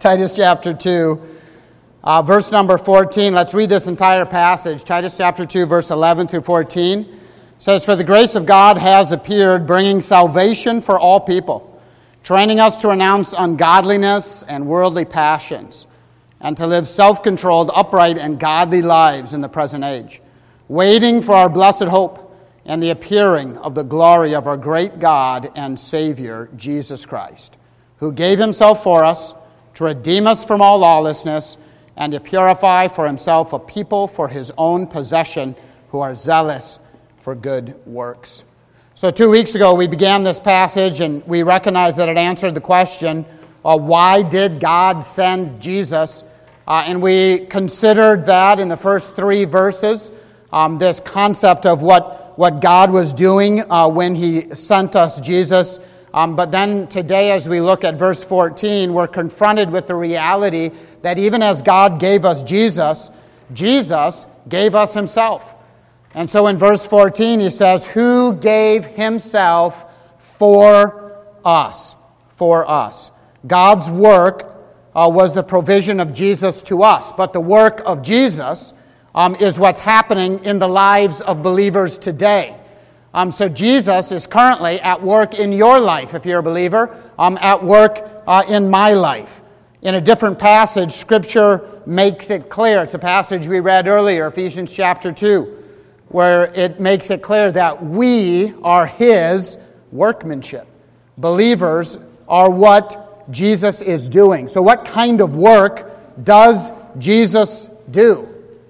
Titus chapter 2, verse number 14. Let's read this entire passage. Titus chapter 2, verse 11 through 14 says, "For the grace of God has appeared, bringing salvation for all people, training us to renounce ungodliness and worldly passions, and to live self-controlled, upright, and godly lives in the present age, waiting for our blessed hope and the appearing of the glory of our great God and Savior, Jesus Christ, who gave himself for us to redeem us from all lawlessness and to purify for himself a people for his own possession who are zealous for good works." So 2 weeks ago we began this passage and we recognized that it answered the question, why did God send Jesus? And we considered that in the first 3 verses, this concept of what God was doing when he sent us Jesus. But then today as we look at verse 14, we're confronted with the reality that even as God gave us Jesus, Jesus gave us himself. And so in verse 14 he says, "Who gave himself for us?" For us. God's work was the provision of Jesus to us. But the work of Jesus is what's happening in the lives of believers today. So Jesus is currently at work in your life, if you're a believer, at work in my life. In a different passage, Scripture makes it clear. It's a passage we read earlier, Ephesians chapter 2, where it makes it clear that we are his workmanship. Believers are what Jesus is doing. So what kind of work does Jesus do?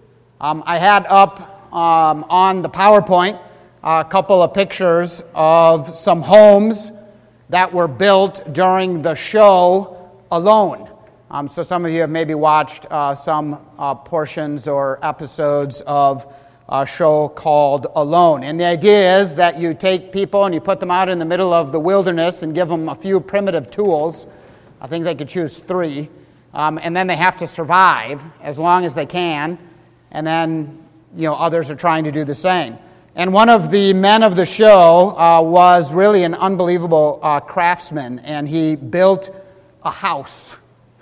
I had up on the PowerPoint a couple of pictures of some homes that were built during the show Alone. So some of you have maybe watched some portions or episodes of a show called Alone. And the idea is that you take people and you put them out in the middle of the wilderness and give them a few primitive tools. I think they could choose 3. And then they have to survive as long as they can. And then, others are trying to do the same. And one of the men of the show was really an unbelievable craftsman. And he built a house.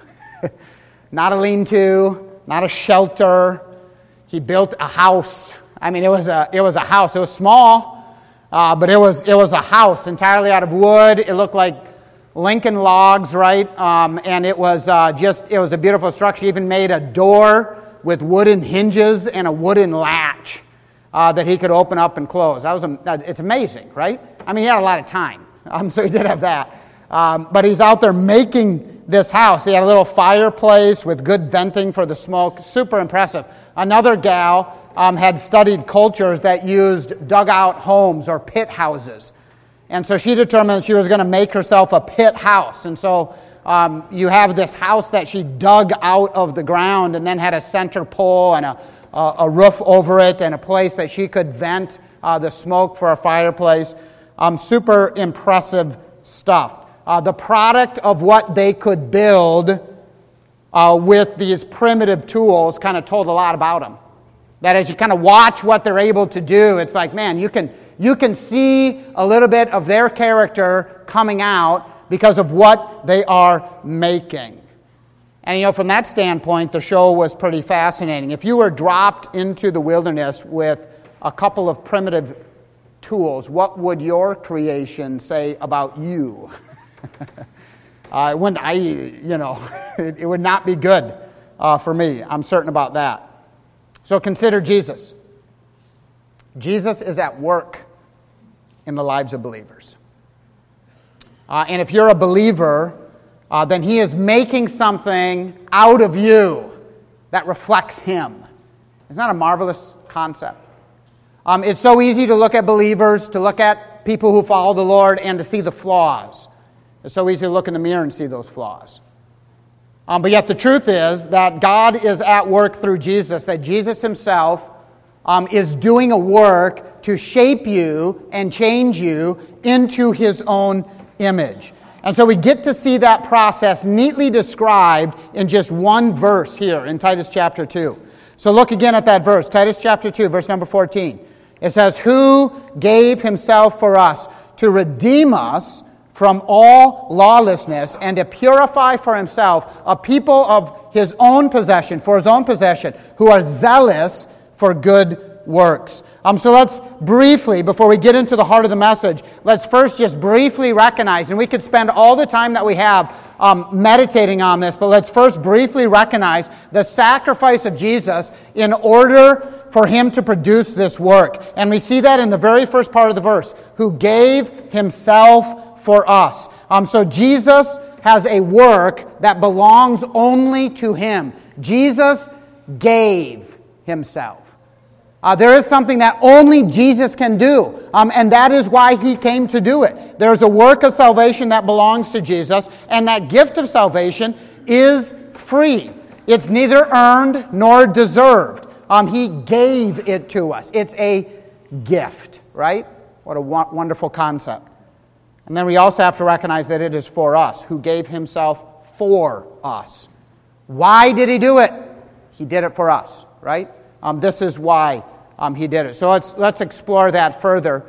Not a lean-to, not a shelter. He built a house. I mean, it was a house. It was small, but it was a house entirely out of wood. It looked like Lincoln logs, right? And it was a beautiful structure. He even made a door with wooden hinges and a wooden latch that he could open up and close. It's amazing, right? I mean, he had a lot of time, so he did have that. But he's out there making this house. He had a little fireplace with good venting for the smoke. Super impressive. Another gal had studied cultures that used dugout homes or pit houses. And so she determined she was going to make herself a pit house. And so you have this house that she dug out of the ground and then had a center pole and a roof over it and a place that she could vent the smoke for a fireplace. Super impressive stuff. The product of what they could build with these primitive tools kind of told a lot about them. That as you kind of watch what they're able to do, it's like, man, you can see a little bit of their character coming out because of what they are making. And from that standpoint, the show was pretty fascinating. If you were dropped into the wilderness with a couple of primitive tools, what would your creation say about you? It would not be good for me. I'm certain about that. So consider Jesus. Jesus is at work in the lives of believers. And if you're a believer, then he is making something out of you that reflects him. Isn't that a marvelous concept? It's so easy to look at believers, to look at people who follow the Lord, and to see the flaws. It's so easy to look in the mirror and see those flaws. But yet the truth is that God is at work through Jesus, that Jesus himself is doing a work to shape you and change you into his own image. And so we get to see that process neatly described in just one verse here in Titus chapter 2. So look again at that verse, Titus chapter 2, verse number 14. It says, "Who gave himself for us to redeem us from all lawlessness, and to purify for himself a people of his own possession, for his own possession, who are zealous for good works. So let's briefly, before we get into the heart of the message, let's first just briefly recognize, and we could spend all the time that we have meditating on this, but let's first briefly recognize the sacrifice of Jesus in order for him to produce this work. And we see that in the very first part of the verse, who gave himself for us. So Jesus has a work that belongs only to him. Jesus gave himself. There is something that only Jesus can do, and that is why he came to do it. There's a work of salvation that belongs to Jesus, and that gift of salvation is free. It's neither earned nor deserved. He gave it to us. It's a gift, right? What a wonderful concept. And then we also have to recognize that it is for us, who gave himself for us. Why did he do it? He did it for us, right? This is why he did it. So let's explore that further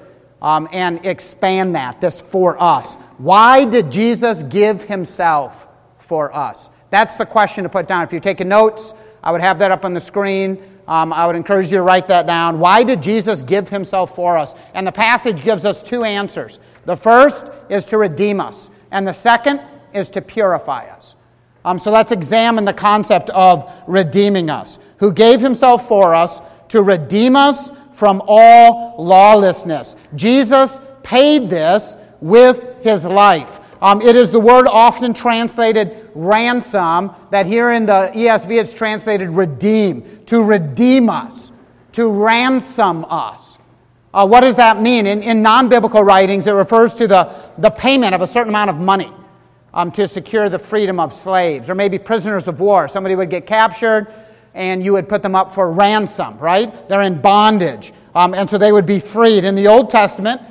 and expand that, this for us. Why did Jesus give himself for us? That's the question to put down. If you're taking notes, I would have that up on the screen. I would encourage you to write that down. Why did Jesus give himself for us? And the passage gives us two answers. The first is to redeem us, and the second is to purify us. So let's examine the concept of redeeming us. Who gave himself for us to redeem us from all lawlessness. Jesus paid this with his life. It is the word often translated ransom, that here in the ESV it's translated redeem. To redeem us. To ransom us. What does that mean? In non-biblical writings, it refers to the payment of a certain amount of money to secure the freedom of slaves, or maybe prisoners of war. Somebody would get captured, and you would put them up for ransom, right? They're in bondage, and so they would be freed. In the Old Testament,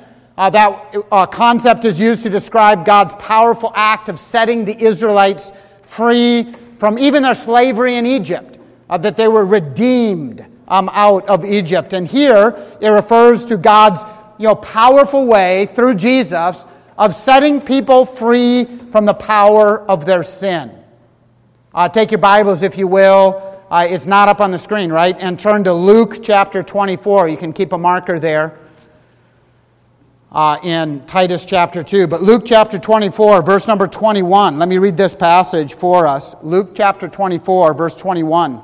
that concept is used to describe God's powerful act of setting the Israelites free from even their slavery in Egypt, that they were redeemed out of Egypt. And here, it refers to God's powerful way through Jesus of setting people free from the power of their sin. Take your Bibles, if you will. It's not up on the screen, right? And turn to Luke chapter 24. You can keep a marker there in Titus chapter 2. But Luke chapter 24, verse number 21. Let me read this passage for us. Luke chapter 24, verse 21.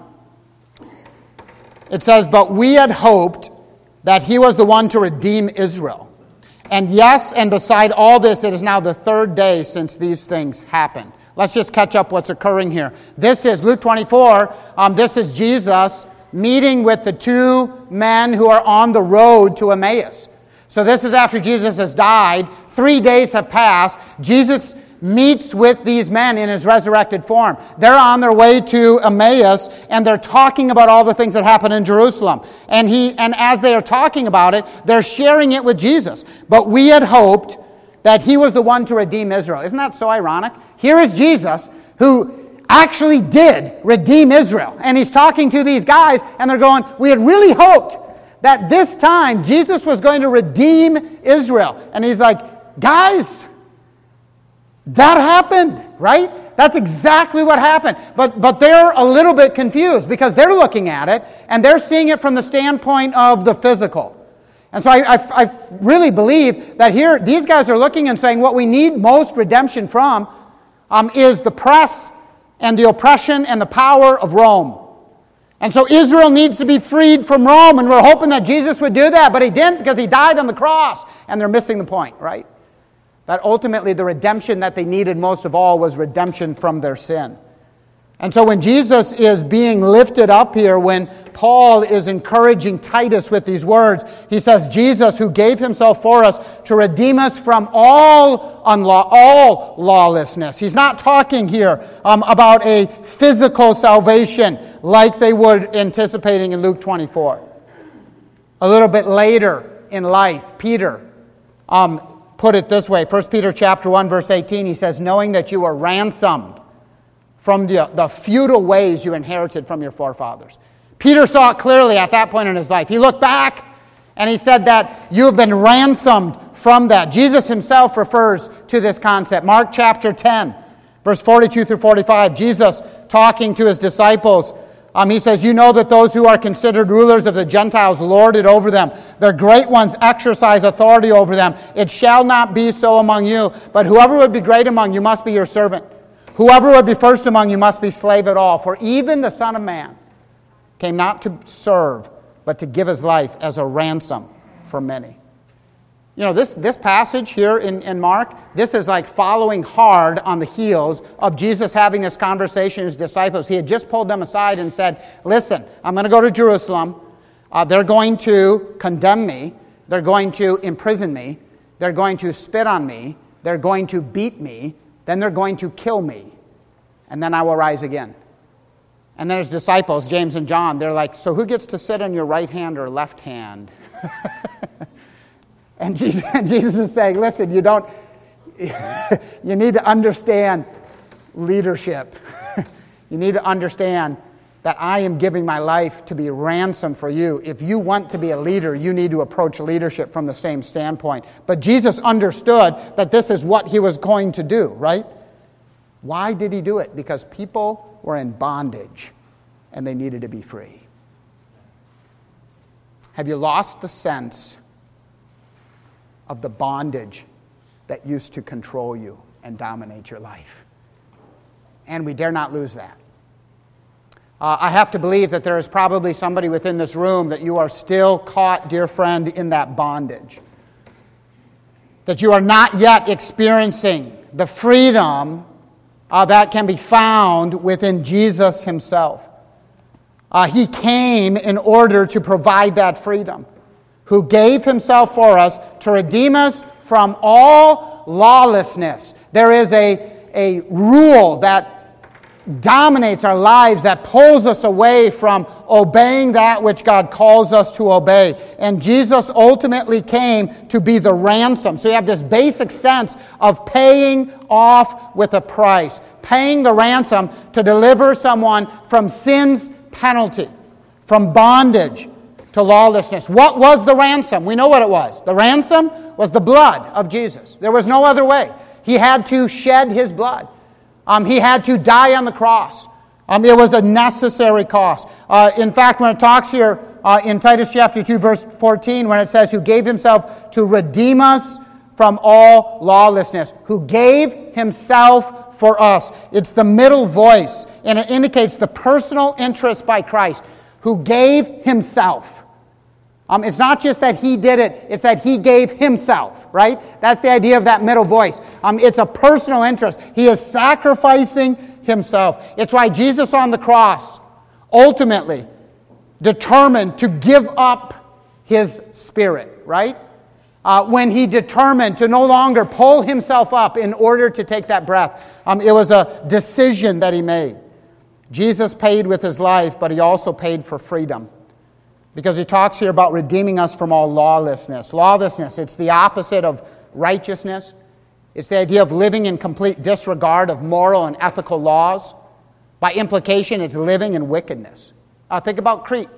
It says, "But we had hoped that he was the one to redeem Israel. And yes, and beside all this, it is now the third day since these things happened." Let's just catch up what's occurring here. This is Luke 24. This is Jesus meeting with the two men who are on the road to Emmaus. So this is after Jesus has died. 3 days have passed. Jesus meets with these men in his resurrected form. They're on their way to Emmaus, and they're talking about all the things that happened in Jerusalem. And as they are talking about it, they're sharing it with Jesus. But we had hoped that he was the one to redeem Israel. Isn't that so ironic? Here is Jesus, who actually did redeem Israel. And he's talking to these guys, and they're going, we had really hoped that this time Jesus was going to redeem Israel. And he's like, guys, that happened, right? That's exactly what happened. But they're a little bit confused because they're looking at it and they're seeing it from the standpoint of the physical. And so I really believe that here these guys are looking and saying what we need most redemption from is the press and the oppression and the power of Rome. And so Israel needs to be freed from Rome, and we're hoping that Jesus would do that, but he didn't because he died on the cross. And they're missing the point, right? That ultimately the redemption that they needed most of all was redemption from their sin. And so when Jesus is being lifted up here, when Paul is encouraging Titus with these words, he says, Jesus who gave himself for us to redeem us from all lawlessness. He's not talking here about a physical salvation like they were anticipating in Luke 24. A little bit later in life, Peter put it this way. 1 Peter chapter 1, verse 18, he says, knowing that you were ransomed from the futile ways you inherited from your forefathers. Peter saw it clearly at that point in his life. He looked back and he said that you have been ransomed from that. Jesus himself refers to this concept. Mark chapter 10, verse 42 through 45. Jesus talking to his disciples. He says, you know that those who are considered rulers of the Gentiles lord it over them. Their great ones exercise authority over them. It shall not be so among you. But whoever would be great among you must be your servant. Whoever would be first among you must be slave at all. For even the Son of Man came not to serve, but to give his life as a ransom for many. You know, this passage here in Mark, this is like following hard on the heels of Jesus having this conversation with his disciples. He had just pulled them aside and said, listen, I'm going to go to Jerusalem. They're going to condemn me. They're going to imprison me. They're going to spit on me. They're going to beat me. Then they're going to kill me. And then I will rise again. And then his disciples, James and John, they're like, so who gets to sit on your right hand or left hand? And Jesus is saying, listen, you need to understand leadership. You need to understand that I am giving my life to be ransom for you. If you want to be a leader, you need to approach leadership from the same standpoint. But Jesus understood that this is what he was going to do, right? Why did he do it? Because people were in bondage and they needed to be free. Have you lost the sense of the bondage that used to control you and dominate your life? And we dare not lose that. I have to believe that there is probably somebody within this room that you are still caught, dear friend, in that bondage. That you are not yet experiencing the freedom that can be found within Jesus himself. He came in order to provide that freedom, who gave himself for us to redeem us from all lawlessness. There is a rule that dominates our lives, that pulls us away from obeying that which God calls us to obey. And Jesus ultimately came to be the ransom. So you have this basic sense of paying off with a price, paying the ransom to deliver someone from sin's penalty, from bondage to lawlessness. What was the ransom? We know what it was. The ransom was the blood of Jesus. There was no other way. He had to shed his blood. He had to die on the cross. It was a necessary cost. In fact, when it talks here in Titus chapter 2, verse 14, when it says, who gave himself to redeem us from all lawlessness, who gave himself for us. It's the middle voice, and it indicates the personal interest by Christ, who gave himself. It's not just that he did it, it's that he gave himself, right? That's the idea of that middle voice. It's a personal interest. He is sacrificing himself. It's why Jesus on the cross ultimately determined to give up his spirit, right? When he determined to no longer pull himself up in order to take that breath. It was a decision that he made. Jesus paid with his life, but he also paid for freedom. Because he talks here about redeeming us from all lawlessness. Lawlessness, it's the opposite of righteousness. It's the idea of living in complete disregard of moral and ethical laws. By implication, it's living in wickedness. Think about Crete.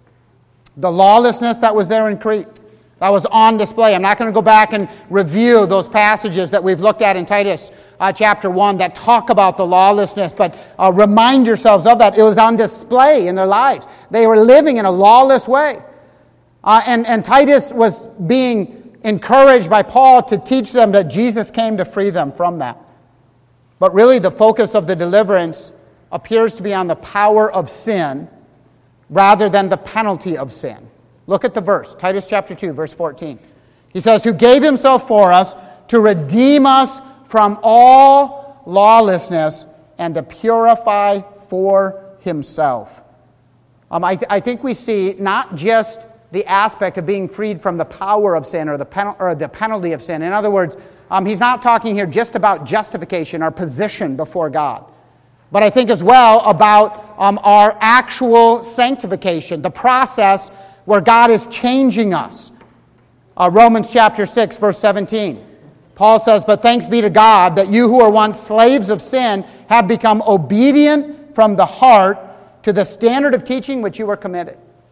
The lawlessness that was there in Crete, that was on display. I'm not going to go back and review those passages that we've looked at in Titus chapter 1 that talk about the lawlessness, but remind yourselves of that. It was on display in their lives. They were living in a lawless way. And Titus was being encouraged by Paul to teach them that Jesus came to free them from that. But really the focus of the deliverance appears to be on the power of sin rather than the penalty of sin. Look at the verse, Titus chapter 2, verse 14. He says, who gave himself for us to redeem us from all lawlessness and to purify for himself. I think we see not just the aspect of being freed from the power of sin or the penalty of sin. In other words, he's not talking here just about justification, our position before God. But I think as well about our actual sanctification, the process where God is changing us. Romans chapter 6, verse 17. Paul says, but thanks be to God that you who were once slaves of sin have become obedient from the heart to the standard of teaching which you were committed.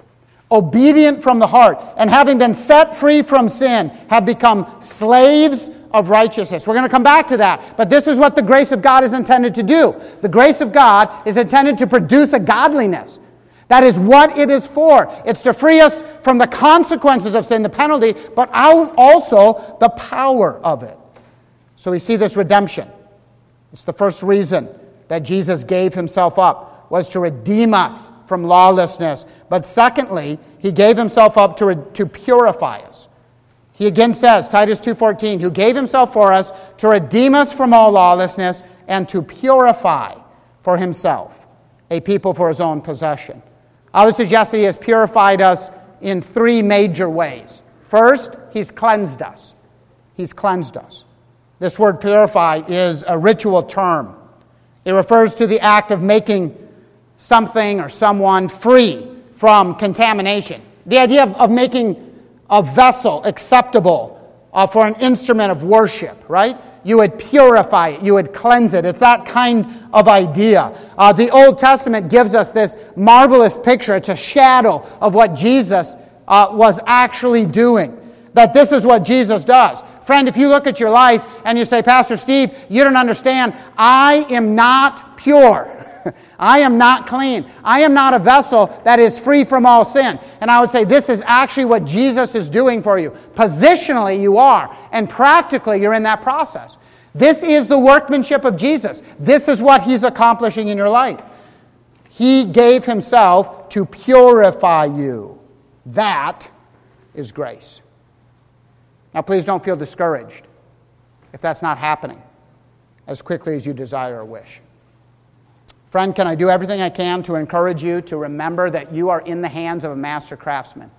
obedient from the heart, and having been set free from sin, have become slaves of righteousness. We're going to come back to that, but this is what the grace of God is intended to do. The grace of God is intended to produce a godliness. That is what it is for. It's to free us from the consequences of sin, the penalty, but also the power of it. So we see this redemption. It's the first reason that Jesus gave himself up, was to redeem us from lawlessness. But secondly, he gave himself up to purify us. He again says, Titus 2:14, who gave himself for us to redeem us from all lawlessness and to purify for himself a people for his own possession. I would suggest that he has purified us in three major ways. First, he's cleansed us. He's cleansed us. This word purify is a ritual term. It refers to the act of making something or someone free from contamination. The idea of making a vessel acceptable for an instrument of worship, right? You would purify it. You would cleanse it. It's that kind of idea. The Old Testament gives us this marvelous picture. It's a shadow of what Jesus was actually doing. That this is what Jesus does. Friend, if you look at your life and you say, Pastor Steve, you don't understand. I am not pure. I am not clean. I am not a vessel that is free from all sin. And I would say this is actually what Jesus is doing for you. Positionally, you are. And practically, you're in that process. This is the workmanship of Jesus. This is what he's accomplishing in your life. He gave himself to purify you. That is grace. Now, please don't feel discouraged if that's not happening as quickly as you desire or wish. Friend, can I do everything I can to encourage you to remember that you are in the hands of a master craftsman?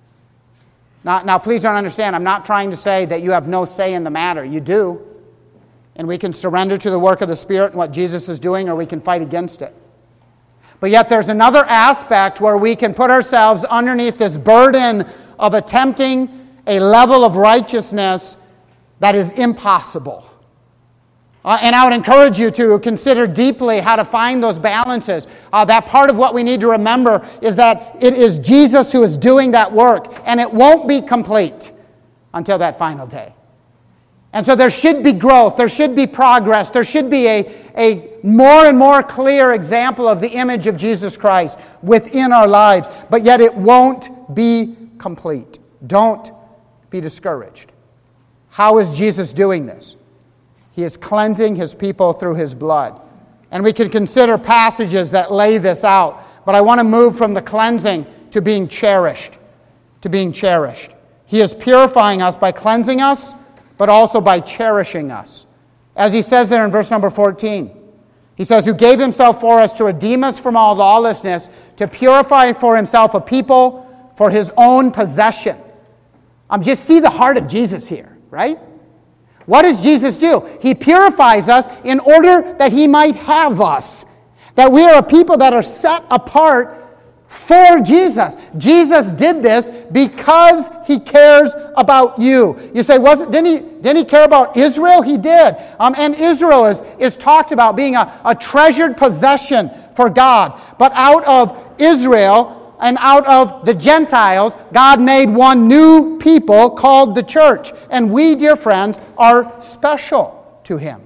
Now, please don't understand. I'm not trying to say that you have no say in the matter. You do. And we can surrender to the work of the Spirit and what Jesus is doing, or we can fight against it. But yet there's another aspect where we can put ourselves underneath this burden of attempting a level of righteousness that is impossible. And I would encourage you to consider deeply how to find those balances. That part of what we need to remember is that it is Jesus who is doing that work, and it won't be complete until that final day. And so there should be growth, there should be progress, there should be a more and more clear example of the image of Jesus Christ within our lives, but yet it won't be complete. Don't be discouraged. How is Jesus doing this? He is cleansing his people through his blood. And we can consider passages that lay this out. But I want to move from the cleansing to being cherished. To being cherished. He is purifying us by cleansing us, but also by cherishing us. As he says there in verse number 14. He says, who gave himself for us to redeem us from all lawlessness, to purify for himself a people for his own possession. Just see the heart of Jesus here, right? What does Jesus do? He purifies us in order that he might have us. That we are a people that are set apart for Jesus. Jesus did this because he cares about you. You say, didn't he care about Israel? He did. And Israel is talked about being a treasured possession for God. But out of Israel and out of the Gentiles, God made one new people called the church. And we, dear friends, are special to him.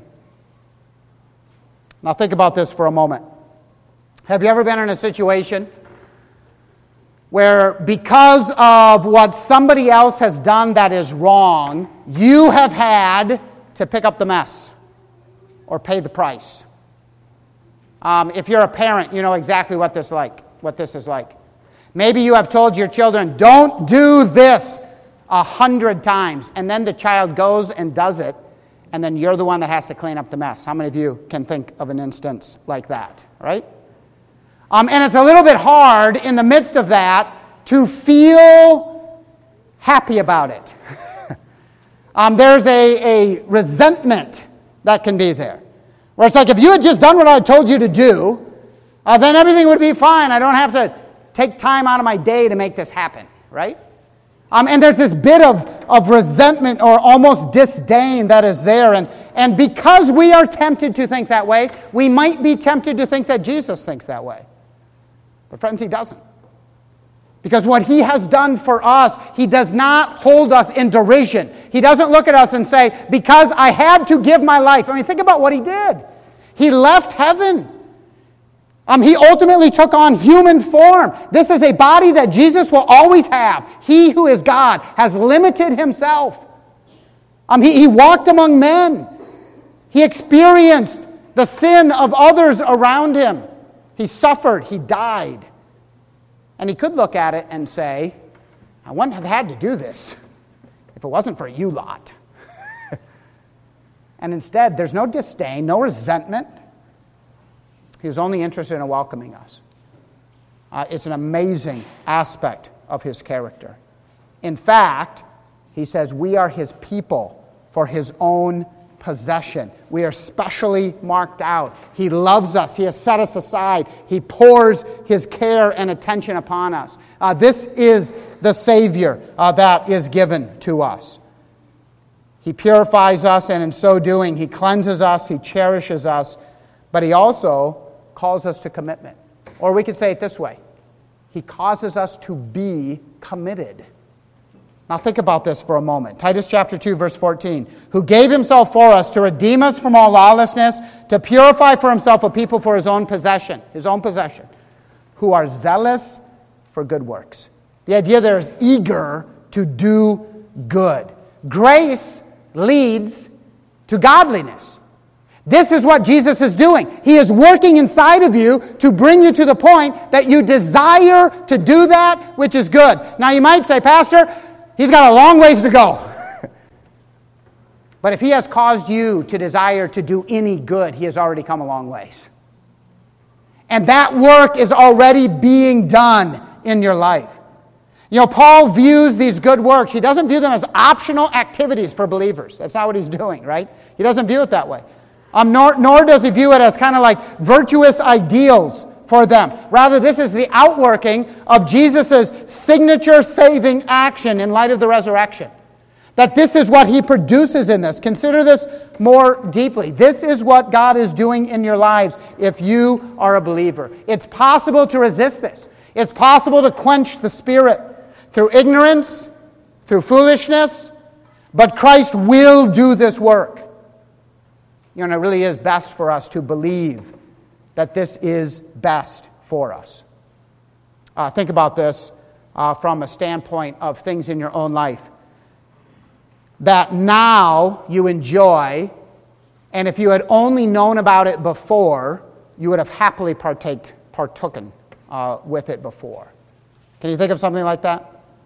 Now think about this for a moment. Have you ever been in a situation where because of what somebody else has done that is wrong, you have had to pick up the mess or pay the price? If you're a parent, you know exactly what this is like. Maybe you have told your children, don't do this 100 times, and then the child goes and does it, and then you're the one that has to clean up the mess. How many of you can think of an instance like that, right? And it's a little bit hard in the midst of that to feel happy about it. There's a resentment that can be there, where it's like, if you had just done what I told you to do, then everything would be fine. I don't have to take time out of my day to make this happen, right? And there's this bit of resentment or almost disdain that is there. And because we are tempted to think that way, we might be tempted to think that Jesus thinks that way. But friends, he doesn't. Because what he has done for us, he does not hold us in derision. He doesn't look at us and say, because I had to give my life. I mean, think about what he did. He left heaven. He ultimately took on human form. This is a body that Jesus will always have. He who is God has limited himself. He walked among men. He experienced the sin of others around him. He suffered. He died. And he could look at it and say, I wouldn't have had to do this if it wasn't for you lot. And instead, there's no disdain, no resentment. He was only interested in welcoming us. It's an amazing aspect of his character. In fact, he says, we are his people for his own possession. We are specially marked out. He loves us. He has set us aside. He pours his care and attention upon us. This is the Savior that is given to us. He purifies us, and in so doing, he cleanses us, he cherishes us, but he also calls us to commitment. Or we could say it this way. He causes us to be committed. Now think about this for a moment. Titus chapter 2, verse 14. Who gave himself for us to redeem us from all lawlessness, to purify for himself a people for his own possession, who are zealous for good works. The idea there is eager to do good. Grace leads to godliness. This is what Jesus is doing. He is working inside of you to bring you to the point that you desire to do that which is good. Now you might say, Pastor, he's got a long ways to go. But if he has caused you to desire to do any good, he has already come a long ways. And that work is already being done in your life. You know, Paul views these good works. He doesn't view them as optional activities for believers. That's not what he's doing, right? He doesn't view it that way. Nor does he view it as kind of like virtuous ideals for them. Rather, this is the outworking of Jesus' signature saving action in light of the resurrection. That this is what he produces in this. Consider this more deeply. This is what God is doing in your lives if you are a believer. It's possible to resist this. It's possible to quench the Spirit through ignorance, through foolishness, but Christ will do this work. You know, it really is best for us to believe that this is best for us. Think about this from a standpoint of things in your own life that now you enjoy, and if you had only known about it before, you would have happily partooken with it before. Can you think of something like that?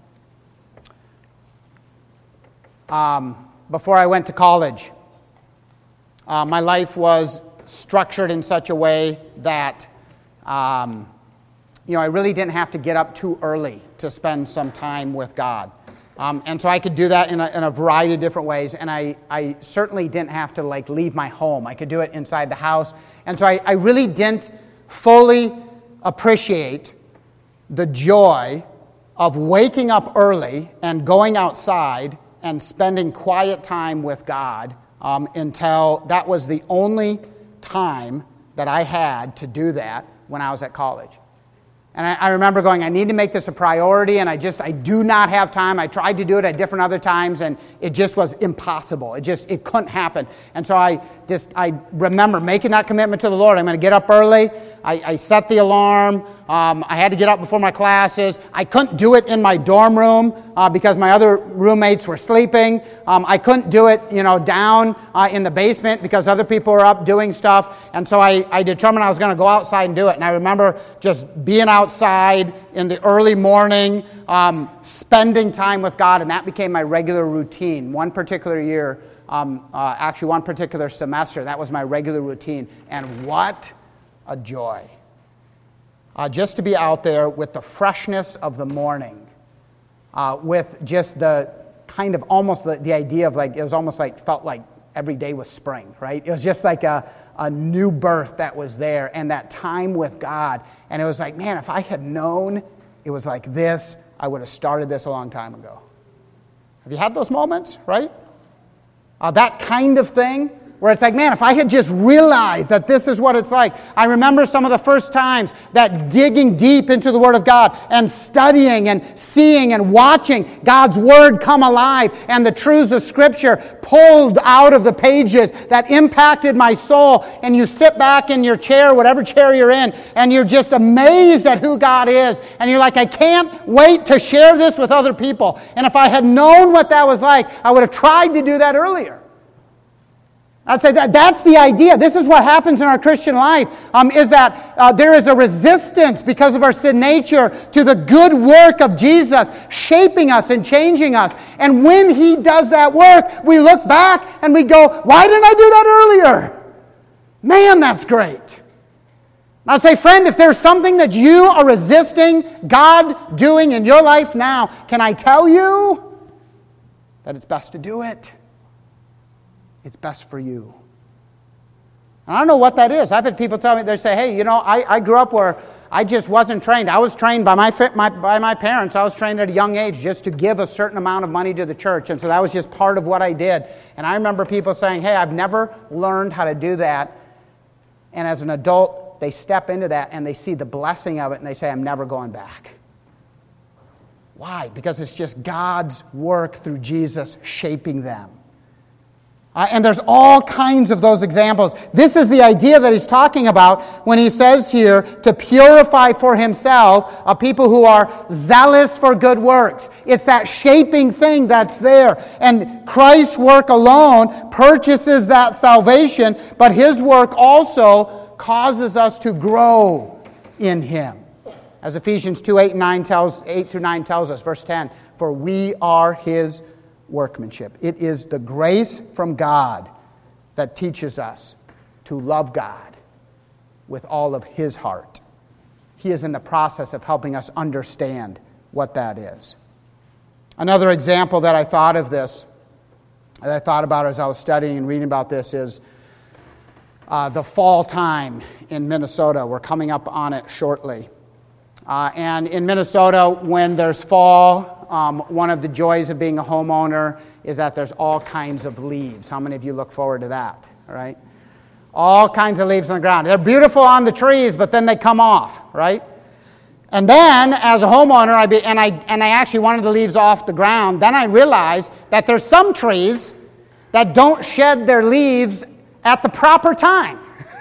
Before I went to college, my life was structured in such a way that, I really didn't have to get up too early to spend some time with God. And so I could do that in a variety of different ways, and I certainly didn't have to leave my home. I could do it inside the house. And so I really didn't fully appreciate the joy of waking up early and going outside and spending quiet time with God until that was the only time that I had to do that when I was at college. And I remember going, I need to make this a priority, and I do not have time. I tried to do it at different other times, and it just was impossible. It couldn't happen. And so I remember making that commitment to the Lord. I'm going to get up early. I set the alarm. I had to get up before my classes. I couldn't do it in my dorm room because my other roommates were sleeping. I couldn't do it, down in the basement because other people were up doing stuff. And so I determined I was going to go outside and do it. And I remember just being outside in the early morning, spending time with God, and that became my regular routine. One particular year, one particular semester, that was my regular routine. And what a joy. Just to be out there with the freshness of the morning, with just the kind of almost the idea of it was almost felt like every day was spring, right? It was just like a new birth that was there, and that time with God. And it was like, man, if I had known it was like this, I would have started this a long time ago. Have you had those moments, right? That kind of thing where it's like, man, if I had just realized that this is what it's like. I remember some of the first times that digging deep into the Word of God and studying and seeing and watching God's Word come alive and the truths of Scripture pulled out of the pages that impacted my soul. And you sit back in your chair, whatever chair you're in, and you're just amazed at who God is. And you're like, I can't wait to share this with other people. And if I had known what that was like, I would have tried to do that earlier. I'd say that's the idea. This is what happens in our Christian life, is that there is a resistance because of our sin nature to the good work of Jesus shaping us and changing us. And when He does that work, we look back and we go, why didn't I do that earlier? Man, that's great. I'd say, friend, if there's something that you are resisting God doing in your life now, can I tell you that it's best to do it? It's best for you. And I don't know what that is. I've had people tell me, they say, hey, I grew up where I just wasn't trained. I was trained by my parents. I was trained at a young age just to give a certain amount of money to the church. And so that was just part of what I did. And I remember people saying, hey, I've never learned how to do that. And as an adult, they step into that and they see the blessing of it and they say, I'm never going back. Why? Because it's just God's work through Jesus shaping them. And there's all kinds of those examples. This is the idea that he's talking about when he says here to purify for himself a people who are zealous for good works. It's that shaping thing that's there. And Christ's work alone purchases that salvation, but his work also causes us to grow in him. As Ephesians 2, 8 through 9 tells us, verse 10, for we are his workmanship. It is the grace from God that teaches us to love God with all of his heart. He is in the process of helping us understand what that is. Another example that I thought of this, that I thought about as I was studying and reading about this is the fall time in Minnesota. We're coming up on it shortly. And in Minnesota, when there's fall, one of the joys of being a homeowner is that there's all kinds of leaves. How many of you look forward to that? Right? All kinds of leaves on the ground. They're beautiful on the trees, but then they come off, right? And then, as a homeowner, I actually wanted the leaves off the ground. Then I realized that there's some trees that don't shed their leaves at the proper time.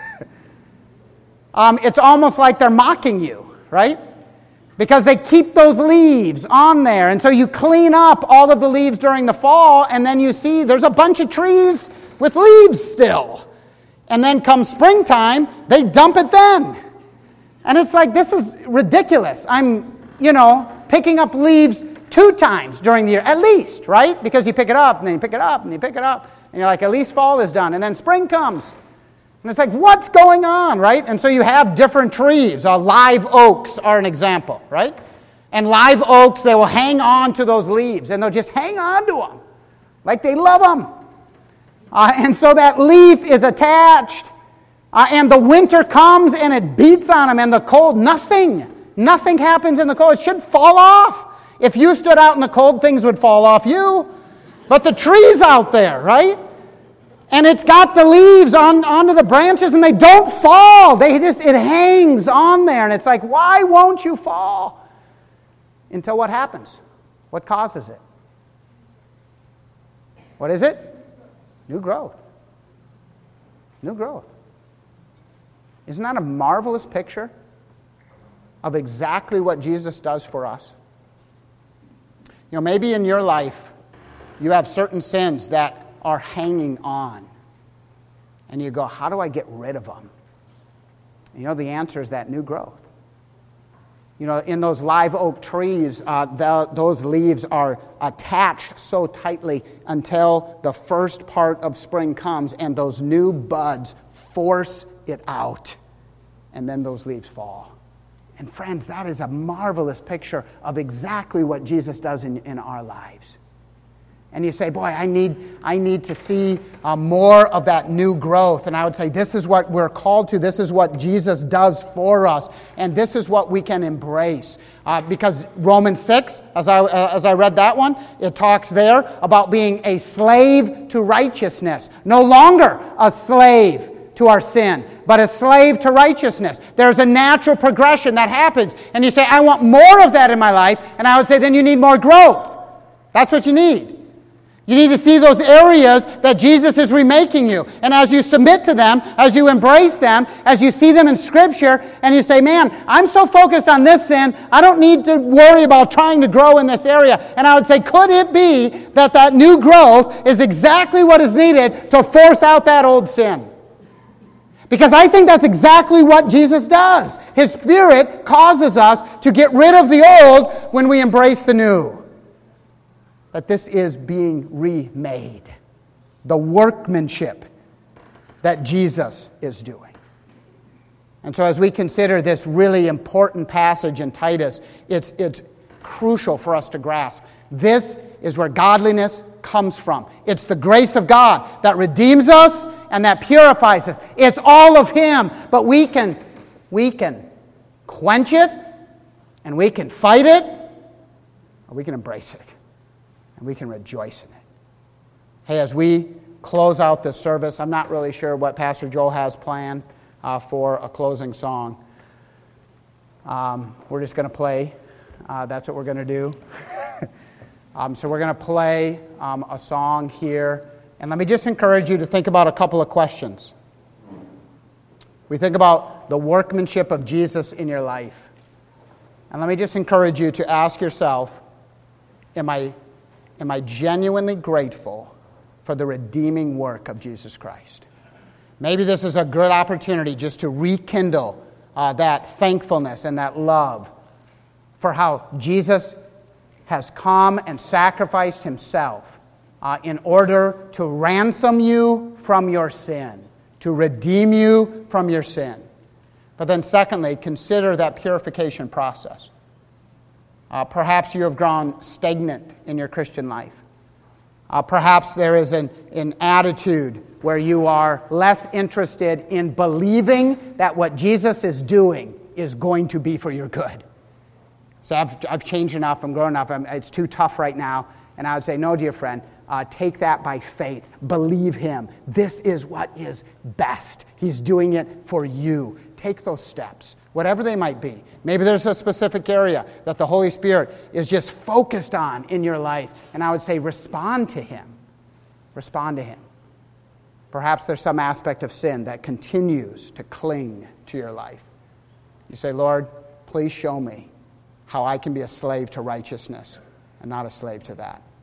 It's almost like they're mocking you, right? Because they keep those leaves on there. And so you clean up all of the leaves during the fall, and then you see there's a bunch of trees with leaves still. And then come springtime, they dump it then. And it's like, this is ridiculous. I'm, picking up leaves 2 times during the year, at least, right? Because you pick it up, and then you pick it up, and you pick it up. And you're like, at least fall is done. And then spring comes. And it's like, what's going on, right? And so you have different trees. Live oaks are an example, right? And live oaks, they will hang on to those leaves, and they'll just hang on to them like they love them. And so that leaf is attached, and the winter comes, and it beats on them, and the cold, nothing happens in the cold. It should fall off. If you stood out in the cold, things would fall off you. But the tree's out there, right? And it's got the leaves onto the branches, and they don't fall. It hangs on there. And it's like, why won't you fall? Until what happens? What causes it? What is it? New growth. New growth. Isn't that a marvelous picture of exactly what Jesus does for us? Maybe in your life, you have certain sins that are hanging on. And you go, how do I get rid of them? And the answer is that new growth. In those live oak trees, those leaves are attached so tightly until the first part of spring comes and those new buds force it out. And then those leaves fall. And friends, that is a marvelous picture of exactly what Jesus does in our lives. and you say, boy, I need to see more of that new growth. And I would say, this is what we're called to. This is what Jesus does for us. And this is what we can embrace. Because Romans 6, as I read that one, it talks there about being a slave to righteousness. No longer a slave to our sin, but a slave to righteousness. There's a natural progression that happens. And you say, I want more of that in my life. And I would say, then you need more growth. That's what you need. You need to see those areas that Jesus is remaking you. And as you submit to them, as you embrace them, as you see them in Scripture, and you say, man, I'm so focused on this sin, I don't need to worry about trying to grow in this area. And I would say, could it be that new growth is exactly what is needed to force out that old sin? Because I think that's exactly what Jesus does. His Spirit causes us to get rid of the old when we embrace the new. That this is being remade. The workmanship that Jesus is doing. And so as we consider this really important passage in Titus, it's crucial for us to grasp. This is where godliness comes from. It's the grace of God that redeems us and that purifies us. It's all of Him. But we can quench it, and we can fight it, or we can embrace it. And we can rejoice in it. Hey, as we close out this service, I'm not really sure what Pastor Joel has planned for a closing song. We're just going to play. That's what we're going to do. So we're going to play a song here. And let me just encourage you to think about a couple of questions. We think about the workmanship of Jesus in your life. And let me just encourage you to ask yourself, am I genuinely grateful for the redeeming work of Jesus Christ? Maybe this is a good opportunity just to rekindle that thankfulness and that love for how Jesus has come and sacrificed Himself in order to ransom you from your sin, to redeem you from your sin. But then secondly, consider that purification process. Perhaps you have grown stagnant in your Christian life. Perhaps there is an attitude where you are less interested in believing that what Jesus is doing is going to be for your good. So I've changed enough, I'm grown enough, it's too tough right now. And I would say, no, dear friend, take that by faith. Believe Him. This is what is best. He's doing it for you. Take those steps, whatever they might be. Maybe there's a specific area that the Holy Spirit is just focused on in your life. And I would say, respond to Him. Respond to Him. Perhaps there's some aspect of sin that continues to cling to your life. You say, Lord, please show me how I can be a slave to righteousness and not a slave to that.